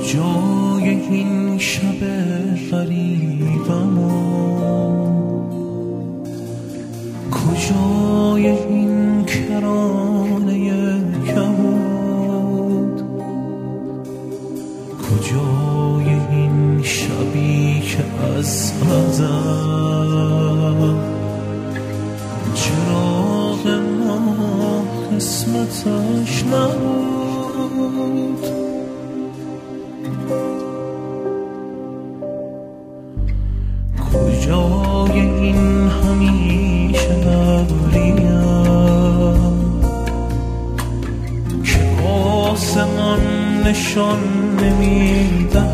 کجای این شب غریبم و کجای این کرانه کبود، کجای این شبی که از ازل چراغ ما قسمتش نبود. کجای این همیشه ابریم که آسمان نشان نمیدن،